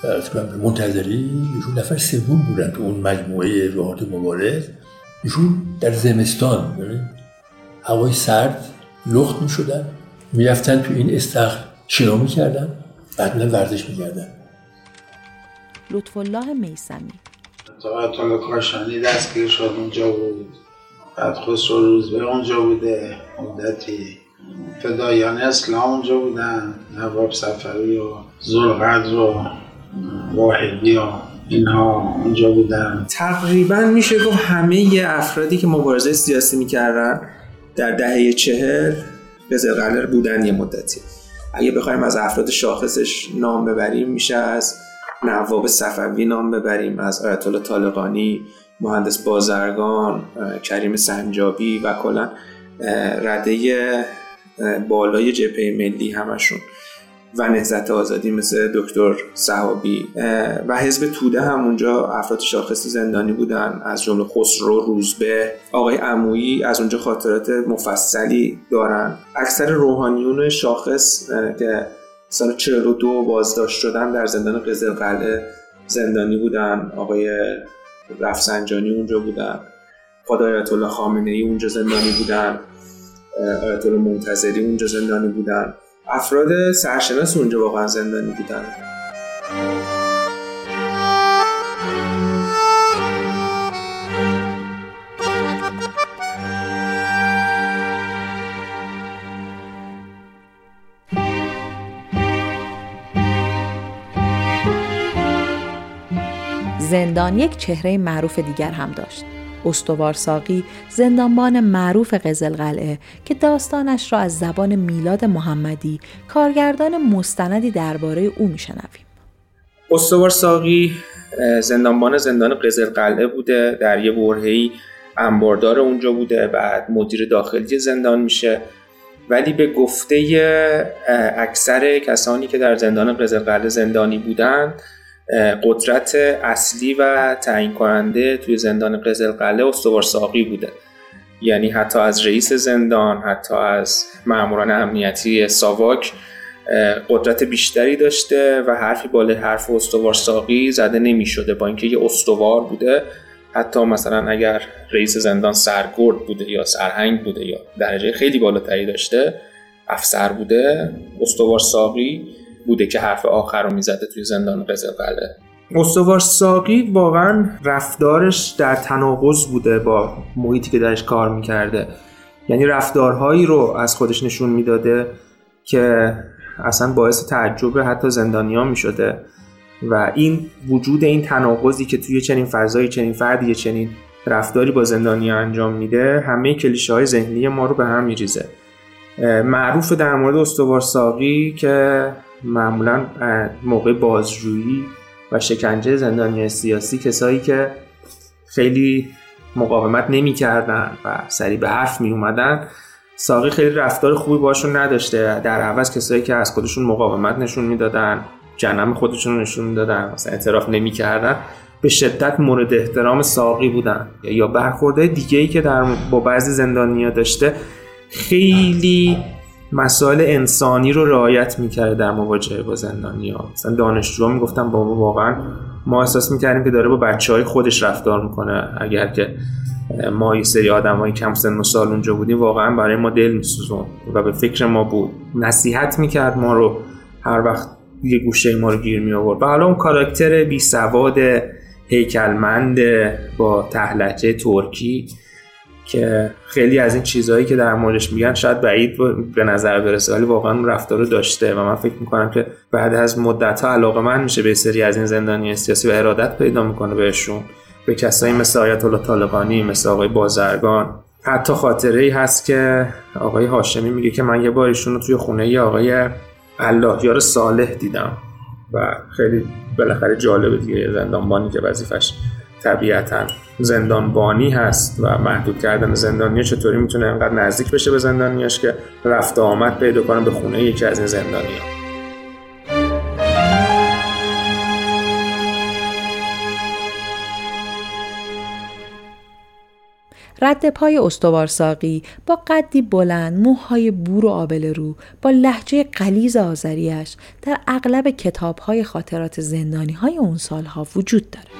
منتظری ایشون نفر سوم بودن تو اون مجموعه روحانیت مبارز. ایشون در زمستان هوای سرد لخت می شدن، می رفتن تو این استخر شنا می کردن، بعد ورزش می کردن. لطفالله میثمی. آیت الله کاشانی دستگیر شد اونجا بود، بعد خسرو روزبه اونجا بوده مدتی، فدایان اسلام اونجا بودن، نواب صفوی و ذوالقدر و واحدی و اینها اونجا بودن. تقریبا میشه گفت همه افرادی که مبارزه سیاسی میکردن در دهه 40 قزلقلعه بودن یه مدتی. اگه بخوایم از افراد شاخصش نام ببریم میشه از نواب صفوی نام ببریم، از آیت الله طالقانی، مهندس بازرگان، کریم سنجابی و کلا رده بالای جبهه ملی همشون و نهضت آزادی مثل دکتر صحابی و حزب توده هم اونجا افراد شاخص زندانی بودن، از جمله خسرو روزبه، آقای عمویی از اونجا خاطرات مفصلی دارن. اکثر روحانیون شاخص که سال 42 بازداشت شدن، در زندان قزلقلعه زندانی بودن. آقای رفسنجانی اونجا بودن، خود آیت الله خامنه‌ای اونجا زندانی بودن، آیت الله منتظری اونجا زندانی بودن. افراد سرشناس اونجا واقعا زندانی بودن. زندان یک چهره معروف دیگر هم داشت. استوار ساقی، زندانبان معروف قزلقلعه که داستانش را از زبان میلاد محمدی، کارگردان مستندی درباره او میشنویم. استوار ساقی زندانبان زندان قزلقلعه بوده، در یه برهه‌ای انباردار اونجا بوده، بعد مدیر داخلی زندان میشه. ولی به گفته اکثر کسانی که در زندان قزلقلعه زندانی بودند، قدرت اصلی و تعیین کننده توی زندان قزلقلعه استوار ساقی بوده. یعنی حتی از رئیس زندان، حتی از ماموران امنیتی ساواک قدرت بیشتری داشته و حرفی بالای حرف استوار ساقی زده نمی شده، با اینکه یه استوار بوده. حتی مثلا اگر رئیس زندان سرگرد بوده یا سرهنگ بوده یا درجه خیلی بالاتری داشته، افسر بوده، استوار ساقی بوده که حرف آخر رو میزده توی زندان قزلقلعه. استوار ساقی واقعا رفتارش در تناقض بوده با محیطی که درش کار میکرده. یعنی رفتارهایی رو از خودش نشون میداده که اصلا باعث تعجب حتی زندانیان میشده و این وجود این تناقضی که توی چنین فضایی چنین فردی چنین رفتاری با زندانیان انجام میده، همه کلیشه‌های ذهنی ما رو به هم میریزه. معروف در مورد استوار ساقی که معمولا موقع بازجویی و شکنجه زندانیان سیاسی کسایی که خیلی مقاومت نمی کردن و سریع به حرف می اومدن، ساقی خیلی رفتار خوبی باشون نداشته. در عوض کسایی که از خودشون مقاومت نشون میدادن، جنم خودشون نشون میدادن، مثلا اعتراف نمی کردن، به شدت مورد احترام ساقی بودن. یا برخورده دیگه‌ای که با بعضی زندانی‌ها داشته، خیلی مسائل انسانی رو رعایت می‌کرد در مواجهه با زندانی‌ها. مثلا دانشجوها میگفتن بابا واقعا ما احساس می‌کردیم که داره با بچه‌های خودش رفتار می‌کنه. اگر که ما یه سری آدمای کم سن و سال اونجا بودیم، واقعا برای ما دل می‌سوزوند و به فکر ما بود. نصیحت می‌کرد ما رو، هر وقت یه گوشه ما رو گیر می‌آورد. و حالا اون کاراکتر بی‌سواد هیکلمند با ته‌لهجه ترکی که خیلی از این چیزهایی که در موردش میگن شاید بعید به نظر برسه، ولی واقعا اون رفتار رو داشته و من فکر میکنم که بعد از مدت‌ها علاقه‌مند میشه به سری از این زندانیان سیاسی و ارادت پیدا میکنه بهشون، به کسایی مثل آیت الله طالقانی، مثل آقای بازرگان. حتی خاطره‌ای هست که آقای هاشمی میگه که من یه بار ایشون رو توی خونه آقای الله یار صالح دیدم و خیلی بالاخره جالبه دیگه، زندانبانی که وظیفش طبیعتاً زندانبانی هست و محدود کردن زندانیا چطوری میتونه انقدر نزدیک بشه به زندانیاش که رفت آمد پیدا کنه به خونه یکی از این زندانیا. رد پای استوار ساقی با قدی بلند، موهای بور و آبله رو، با لهجه غلیظ آذری‌اش در اغلب کتاب‌های خاطرات زندانی‌های اون سال‌ها وجود داره.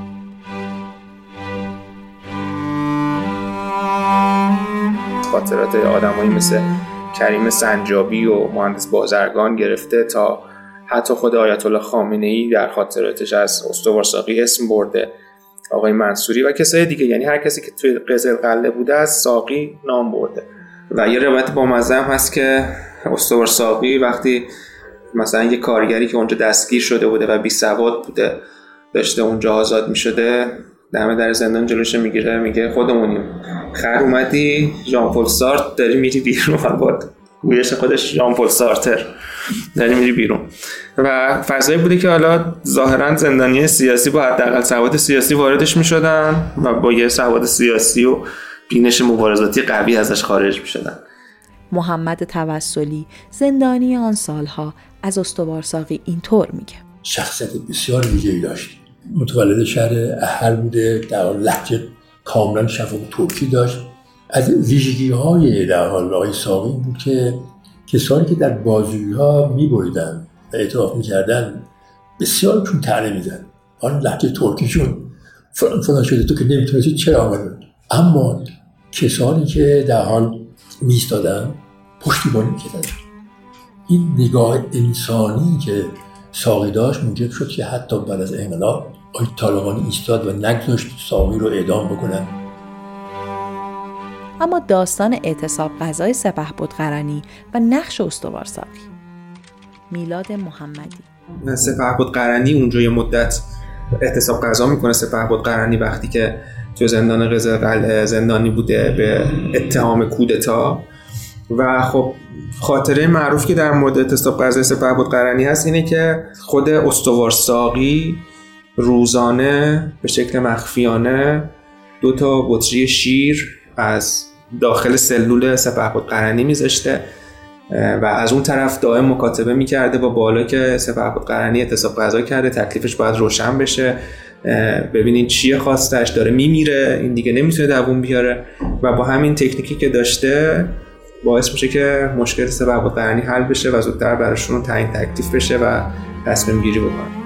خاطرات آدمایی مثل کریم سنجابی و مهندس بازرگان گرفته تا حتی خود آیت الله خامنه‌ای در خاطراتش از استوار ساقی اسم برده، آقای منصوری و کسای دیگه. یعنی هر کسی که توی قزلقلعه بوده از ساقی نام برده. و یه روایت بامزه هم هست که استوار ساقی وقتی مثلا یه کارگری که اونجا دستگیر شده بوده و بی سواد بوده داشته اونجا آزاد می شده، دم در زندان جلوش میگیره، میگه خودمونیم، خر اومدی ژان پل سارتر داری میری بیرون، بعد گویش خودش ژان پل سارتر داری میری بیرون. و فضایی بوده که حالا ظاهرا زندانی سیاسی با حداقل سواد سیاسی واردش میشدن و با یه سواد سیاسی و بینش مبارزاتی قوی ازش خارج میشدن. محمد توسلی، زندانی آن سالها، از استوار ساقی اینطور میگه: شخصیت بسیار ویژه‌ای داشت. متولد شهر احل بوده، در لهجه کاملا شفاف ترکی داشت. از ویژگی‌های در حال آقای ساقی بود که کسانی که در بازجویی‌ها می‌بریدن و اعتراف میکردن بسیار چون طعنه میزن، آن لهجه ترکیشون فلان شده تو که نمیتونستی چرا آمدی. اما کسانی که در حال میستادن پشتیبانی میکردن. این نگاه انسانی که ساقی داشت موجب شد که حتی بعد از انقلاب آقای طالقانی ایستاد و نگذاشت ساقی رو اعدام بکنن. اما داستان اعتصاب غذای سپهبد قرنی و نقش استوار ساقی. میلاد محمدی. سپهبد قرنی اونجا یه مدت اعتصاب غذا میکنه. سپهبد قرنی وقتی که تو زندان قزلقلعه زندانی بوده به اتهام کودتا و خب خاطره معروف که در مورد اعتصاب غذای سپهبد قرنی هست اینه که خود استوار ساقی روزانه به شکل مخفیانه 2 بطری شیر از داخل سلول سپهبد قرنی میذاشته و از اون طرف دائم مکاتبه میکرده با بالا که سپهبد قرنی اعتصاب غذا کرده، تکلیفش باید روشن بشه، ببینین چیه خواستش، داره میمیره، این دیگه نمیتونه دووم بیاره و با همین تکنیکی که داشته باعث میشه که مشکل سپهبد قرنی حل بشه و زودتر براشون تعیین تکلیف بشه و تصمیم گیری بکنه.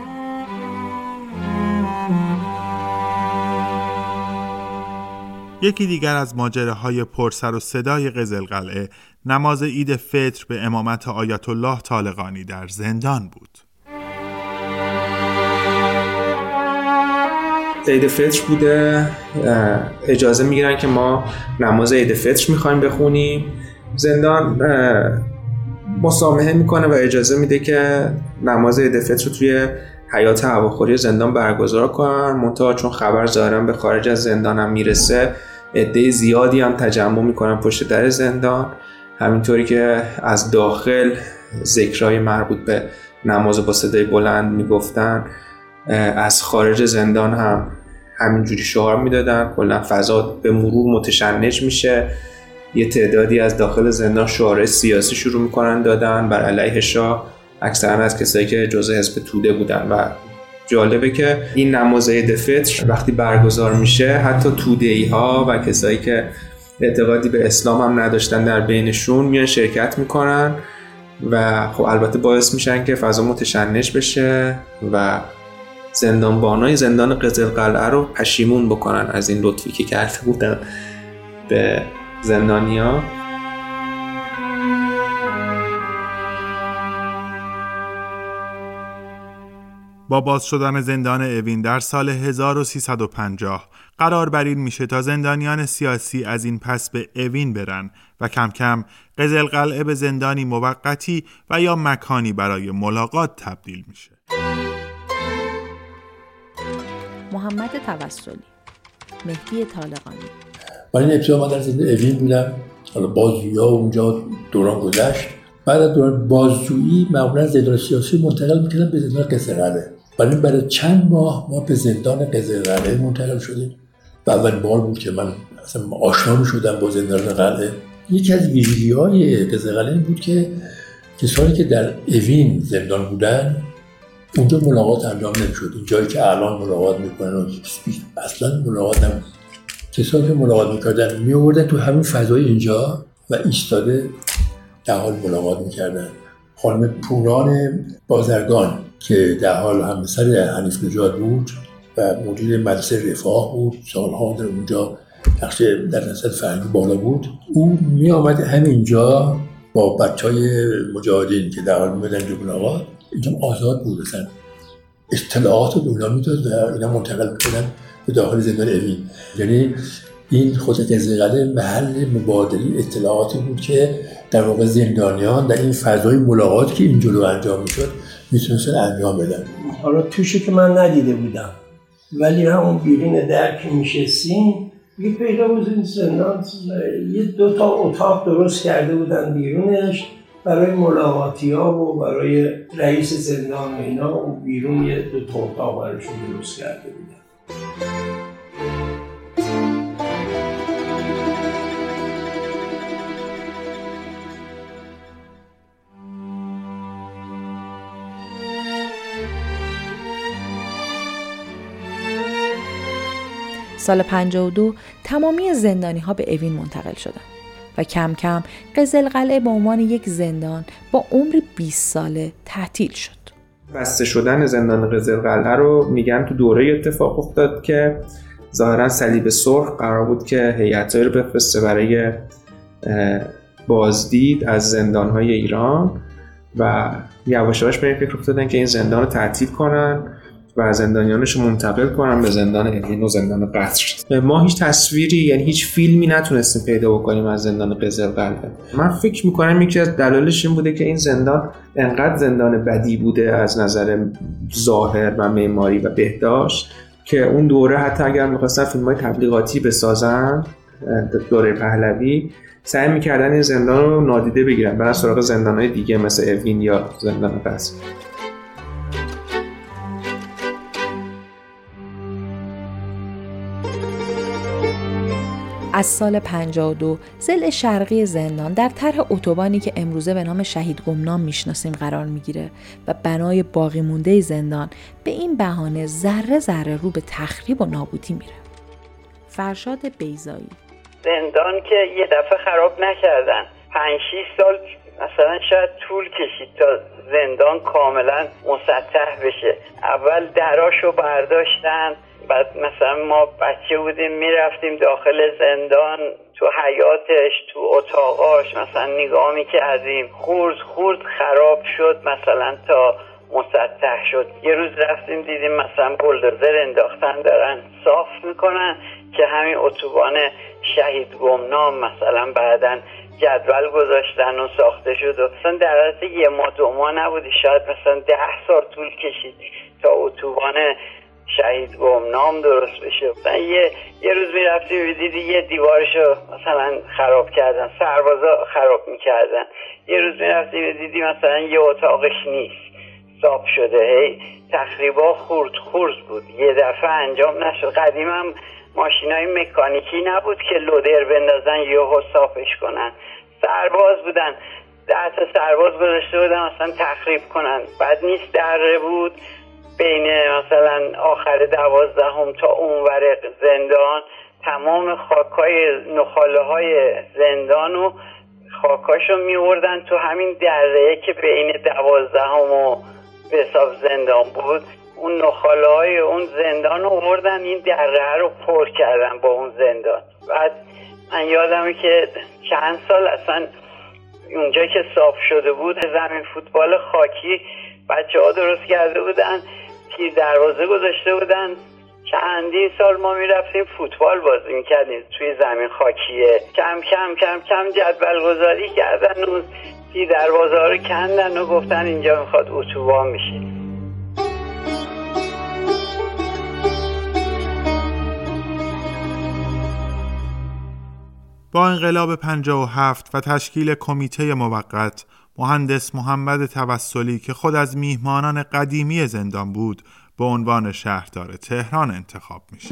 یکی دیگر از ماجراهای پرسر و صدای قزلقلعه نماز عید فطر به امامت آیت الله طالقانی در زندان بود. عید فطر بوده، اجازه میگیرن که ما نماز عید فطر میخوایم بخونیم. زندان مسامحه میکنه و اجازه میده که نماز عید فطر رو توی حیاط هواخوری زندان برگزار کنن. منتها چون خبر ظاهرا به خارج از زندان هم میرسه، عده زیادی هم تجمع میکنن پشت در زندان، همینطوری که از داخل ذکرهای مربوط به نماز با صدای بلند میگفتن، از خارج زندان هم همینجوری شعار میدادن. کلا فضا به مرور متشنج میشه. یه تعدادی از داخل زندان شعارهای سیاسی شروع میکنن دادن بر علیه شاه، اکثرا از کسایی که جزء حزب توده بودن. و جالبه که این نماز عید فطر وقتی برگزار میشه حتی توده‌ای ها و کسایی که اعتقادی به اسلام هم نداشتن در بینشون میان شرکت میکنن و خب البته باعث میشن که فضا متشنج بشه و زندانبانای زندان قزلقلعه رو پشیمون بکنن از این لطفی که کرده بودن به زندانیا. با باز شدن زندان اوین در سال 1350 قرار بر این میشه تا زندانیان سیاسی از این پس به اوین برن و کم کم قزلقلعه به زندانی موقتی و یا مکانی برای ملاقات تبدیل میشه. محمد توسلی، مهدی طالقانی. من این ابتدا من در زندان اوین بودم، حالا بازجویی ها اونجا دوران گذشت. بعد از دوران بازجویی معمولا زندان سیاسی منتقل میکردن به زندان قزلقلعه. برای چند ماه ما به زندان قزلقلعه منتقل شدیم و اول بار بود که من اصلا آشنا میشدم با زندان قلعه. یکی از ویژگی‌های قزلقلعه بود که کسانی که در اوین زندان بودن اونجا ملاقات انجام نمیشد. این جایی که الان ملاقات میکنن اصلا ملاقات نمیشد. کسانی که ملاقات میکردن میآوردن تو همین فضای اینجا و ایستاده در حال ملاقات میکردن. خانم پوران بازرگان که در حال همسر حنیف نژاد بود و مدیر مدرسه رفاه بود، سالها در اونجا نقش در نسل فرهنگی بالا بود، او می آمد همینجا با بچهای مجاهدین که در حال می‌بودن جو ملاقات. اینجا آزاد بود، مثلا اطلاعات رو به اونا میداد و اینا منتقل می‌کردن به داخل زندان اوین. یعنی این خود قزلقلعه محل مبادله اطلاعاتی بود که در واقع زندانیان در این فضای ملاقات که این جلو انجام میشد میتونستن انجام بدن. حالا توشی که من ندیده بودم، ولی همون بیرون در که میشستیم یه پیدا بود این زندان 2 اتاق درست کرده بودن بیرونش برای ملاقاتی ها و برای رئیس زندان و اینا، و بیرون 2 اتاق براشون درست کرده بودن. سال 52 تمامی زندانی ها به اوین منتقل شدند و کم کم قزلقلعه به عنوان یک زندان با عمر 20 ساله تعطیل شد. بسته شدن زندان قزلقلعه رو میگن تو دوره اتفاق افتاد که ظاهرا صلیب سرخ قرار بود که هیئت‌هایی رو بفرسته برای بازدید از زندان‌های ایران و یواش یواش به این فکر افتادن که این زندان رو تعطیل کنن و زندانیانش رو منتقل کنن به زندان اوین و زندان قصر. ما هیچ تصویری، یعنی هیچ فیلمی نتونستیم پیدا بکنیم از زندان قزلقلعه. من فکر میکنم یکی از دلایلش این بوده که این زندان انقدر زندان بدی بوده از نظر ظاهر و معماری و بهداشت که اون دوره حتی اگر میخواستن فیلم‌های تبلیغاتی بسازن، دوره پهلوی، سعی میکردن این زندان رو نادیده بگیرن، برن سراغ زندان‌های دیگه مثل اوین یا زندان قصر. از سال 52 ضلع شرقی زندان در طرح اتوبانی که امروزه به نام شهید گمنام میشناسیم قرار میگیره و بنای باقی مونده زندان به این بهانه ذره ذره رو به تخریب و نابودی میره. فرشاد بیضایی: زندان که یه دفعه خراب نکردن، 5-6 سال مثلا شاید طول کشید تا زندان کاملا مسطح بشه. اول دراشو برداشتن، بعد مثلا ما بچه بودیم میرفتیم داخل زندان، تو حیاتش، تو اتاقاش مثلا نگاه میکردیم، خورد خراب شد مثلا تا مسطح شد. یه روز رفتیم دیدیم مثلا بولدوزر انداختن دارن صاف میکنن که همین اتوبان شهید گمنام مثلا بعدن جدول گذاشتن و ساخته شد و مثلا در حالت 1 ماه 2 ماه نبودی، شاید مثلا 10 سال طول کشید تا اتوبان شهید گمنام درست بشه. مثلا یه روز میرفتی میدیدی یه دیوارشو مثلا خراب کردن، سربازا خراب میکردن. یه روز میرفتی میدیدی مثلا یه اتاقش نیست، صاف شده. هی تخریبا خورد بود، یه دفعه انجام نشد. قدیم هم ماشینای مکانیکی نبود که لودر بندازن یهو صافش کنن، سرباز بودن، 10 تا سرباز گذاشته بودن مثلا تخریب کنن. بعد نیست دره بود بین مثلا آخر 12 تا اونور زندان، تمام خاکای نخاله های زندان و خاکاشو میوردن تو همین دره که بین 12 و به حساب زندان بود. اون نخاله های اون زندان رو آوردن این دره رو پر کردن با اون زندان. بعد من یادمه که چند سال اصلا اونجا که صاف شده بود زمین فوتبال خاکی بچه ها درست کرده بودن، تیر دروازه گذاشته بودن. چندین سال ما میرفتیم فوتبال بازی میکردیم توی زمین خاکیه. کم جدول گذاری کردن و تیر دروازه ها رو کندن و گفتن اینجا میخواد اتوبان میشه. با انقلاب 57 و تشکیل کمیته موقت، مهندس محمد توسلی که خود از میهمانان قدیمی زندان بود به عنوان شهردار تهران انتخاب میشه.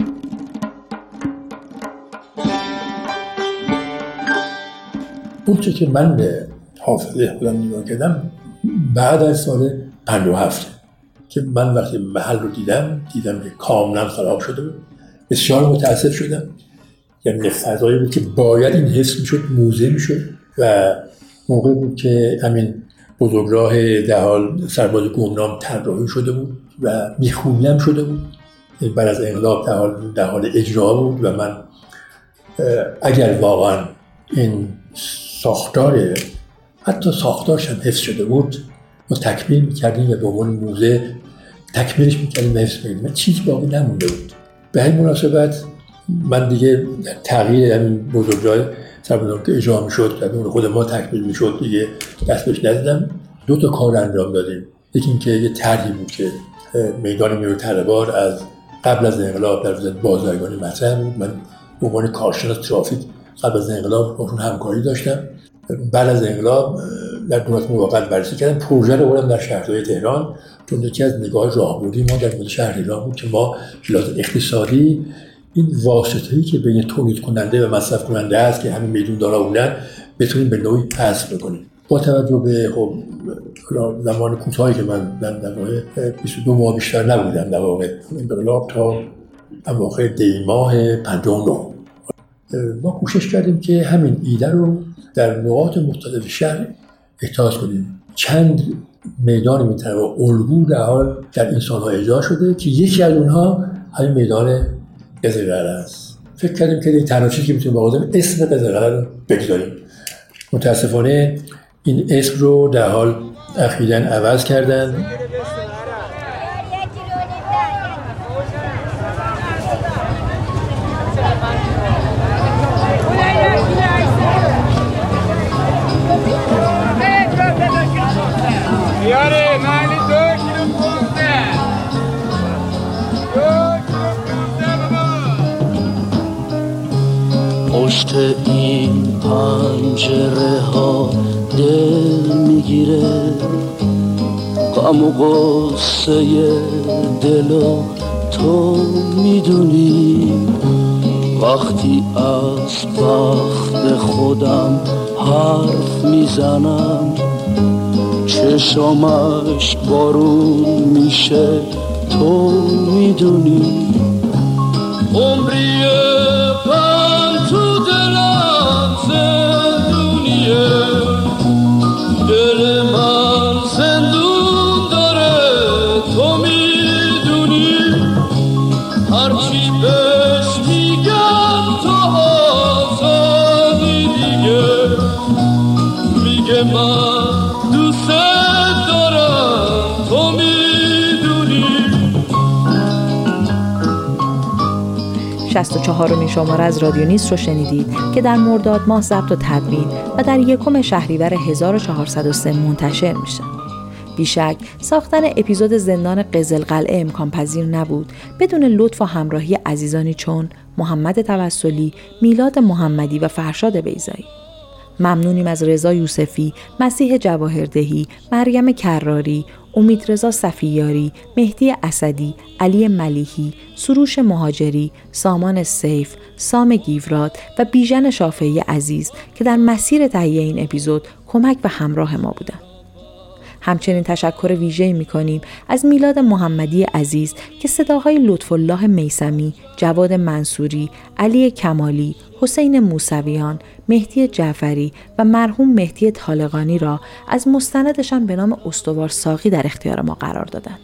اون چه که من به حافظه خودم نگاه کردم بعد از سال 57 که من وقتی محل رو دیدم که کاملا خراب شده بود، بسیار متأثر شدم. یعنی فضایی بود که باید این حس میشد موزه میشد و موقع بود که همین بزرگراه در حال سرباز گمنام طراحی شده بود و میخونی هم شده بود. بعد از انقلاب در حال اجرا بود و من اگر واقعا این ساختار حتی ساختارش هم حفظ شده بود ما تکمیل میکردیم و به عنوان موزه تکمیلش میکردیم و حفظ میکردیم. چیزی باقی نمونده بود. به این مناسبت من دیگه تغییر همین بزرگراه سربازان که اجرا میشد که اون خود ما تکمیل میشد دیگه دست بهش نزدم. 2 تا کار انجام دادیم. یکی اینکه یه طرحی بود که میدان نیروی طلبات از قبل از انقلاب در وزارت بازرگانی مطرح بود. من به عنوان کارشناس ترافیک قبل از انقلاب باشون همکاری داشتم. بعد از انقلاب در دولت موقت بررسی کردم، پروژه رو بردم در شهرداری تهران، چون یکی از نگاه راهبردی ما در مورد شهر ایران بود که ما لحاظ اقتصادی این واسطه‌ای که بین تولید کننده و مصرف کننده است که همین میدون دارا بودن بتونیم به نوعی حذف بکنیم. با توجه به زمان کوتاهی که من در واقع 22 ماه بیشتر نبودم در واقع انقلاب تا اواخر دی ماه 59 ما کوشش کردیم که همین ایده رو در نقاط مختلف شهر احتیاط کنیم. چند میدان میتونه و الگو در حال در انسان‌ها اجرا شده که یکی از اونها همین میدان قزلقلعه است. فکر کردیم که تنها چیزی که میتونیم با اسم قزلقلعه رو بگذاریم. متاسفانه این اسم رو در حال اخیراً عوض کردن. پشت این پنجره ها دل میگیره، غم و غصه دلو تو میدونی. وقتی از بخت خودم حرف میزنم، چشمش بارون میشه تو میدونی. عمریه تو دلم زندونیه، دل من زندون داره تو میدونی. هرچی بهش میگم تو آزادی دیگه، میگه من دوست دارم تو میدونی. 64مین شماره از رادیو نیست رو شنیدید که در مرداد ماه ضبط و تدوین و در 1 شهریور 1403 منتشر میشه. بیشک ساختن اپیزود زندان قزلقلعه امکان پذیر نبود بدون لطف و همراهی عزیزانی چون محمد توسلی، میلاد محمدی و فرشاد بیضایی. ممنونیم از رضا یوسفی، مسیح جواهردهی، مریم کراری، امیدرضا صفیاری، مهدی اسدی، علی ملیحی، سروش مهاجری، سامان سیف، سام گیوراد و بیژن شافعی عزیز که در مسیر تهیه این اپیزود کمک و همراه ما بودند. همچنین تشکر ویژه‌ای می‌کنیم از میلاد محمدی عزیز که صداهای لطف‌الله میثمی، جواد منصوری، علی کمالی، حسین موسویان، مهدی جعفری و مرحوم مهدی طالقانی را از مستندشان به نام استوار ساقی در اختیار ما قرار دادند.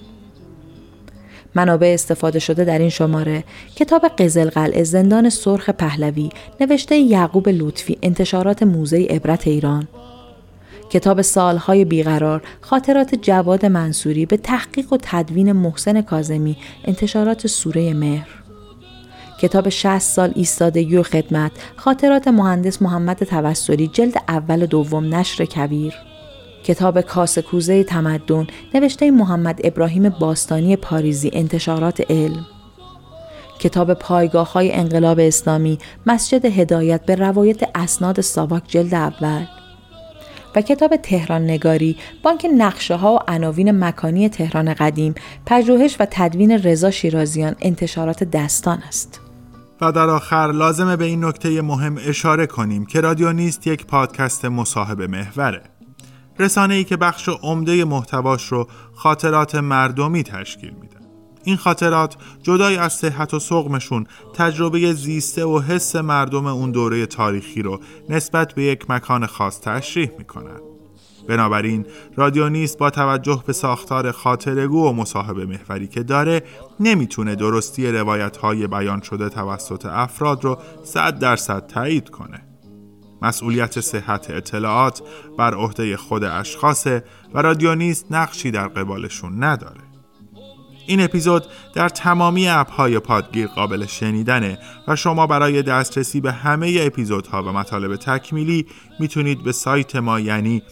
منابع استفاده شده در این شماره: کتاب قزلقلعه زندان سرخ پهلوی نوشته یعقوب لطفی، انتشارات موزه عبرت ایران. کتاب سالهای بیقرار، خاطرات جواد منصوری به تحقیق و تدوین محسن کاظمی، انتشارات سوره مهر. کتاب 60 سال ایستادگی و خدمت، خاطرات مهندس محمد توسلی، جلد اول و دوم، نشر کویر. کتاب کاسه کوزه تمدن نوشته محمد ابراهیم باستانی پاریزی، انتشارات علم. کتاب پایگاه‌های انقلاب اسلامی، مسجد هدایت به روایت اسناد ساواک، جلد اول. و کتاب تهران نگاری، بانک نقشه‌ها و عناوین مکانی تهران قدیم، پژوهش و تدوین رضا شیرازیان، انتشارات دستان است. و در آخر لازمه به این نکته مهم اشاره کنیم که رادیو نیست یک پادکست مصاحبه محوره. رسانه‌ای که بخش عمده محتواش رو خاطرات مردمی تشکیل میده. این خاطرات جدای از صحت و سقمشون تجربه زیسته و حس مردم اون دوره تاریخی رو نسبت به یک مکان خاص تشریح میکنن. بنابراین رادیو نیست با توجه به ساختار خاطره‌گو و مصاحبه محوری که داره نمیتونه درستی روایت‌های بیان شده توسط افراد رو 100% تایید کنه. مسئولیت صحت اطلاعات بر عهده خود اشخاصه و رادیو نیست نقشی در قبالشون نداره. این اپیزود در تمامی اپ‌های پادگیر قابل شنیدنه و شما برای دسترسی به همه اپیزودها و مطالب تکمیلی میتونید به سایت ما یعنی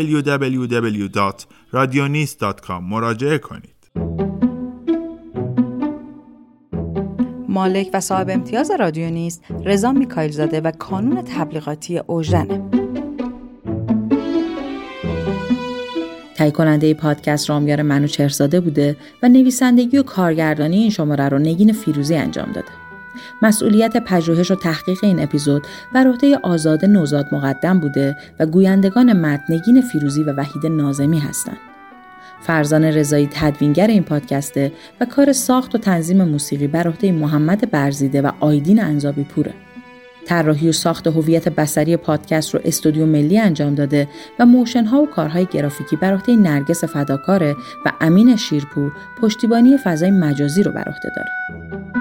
www.radionist.com مراجعه کنید. مالک و صاحب امتیاز رادیو نیست رضا میکائیل زاده و کانون تبلیغاتی اوژن. تهیه کننده پادکست رامیار منوچهرزاده بوده و نویسندگی و کارگردانی این شماره رو نگین فیروزی انجام داده. مسئولیت پژوهش و تحقیق این اپیزود بر عهده آزاده نوزاد مقدم بوده و گویندگان متن نگین فیروزی و وحید ناظمی هستند. فرزان رضایی تدوینگر این پادکسته و کار ساخت و تنظیم موسیقی بر عهده محمد برزیده و آیدین انزابی پوره. طراحی و ساخت هویت بصری پادکست رو استودیو ملی انجام داده و موشن ها و کارهای گرافیکی بر عهده نرگس فداکاره و امین شیرپور پشتیبانی فضای مجازی رو بر عهده داره.